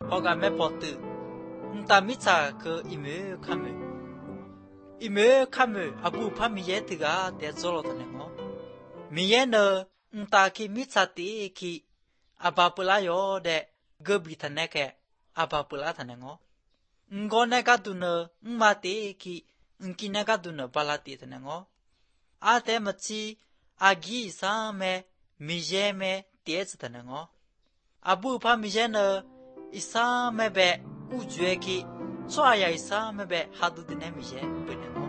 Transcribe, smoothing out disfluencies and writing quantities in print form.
Oga me potu. Nta mitsa ke ime kamu. Ime kamu abu pa miye tiga de zolo tanengo. Miye ne nta ki mitsa ti ki abapula yo de gebi taneke abapula tanengo. Ngo nega dune mati ki nki nega dune balati tanengo. Ate machi agi sa me miye me tiez tanengo. Abu pa miye ne isa me be ujue ki soaya isa me be hadu dine miye benengo.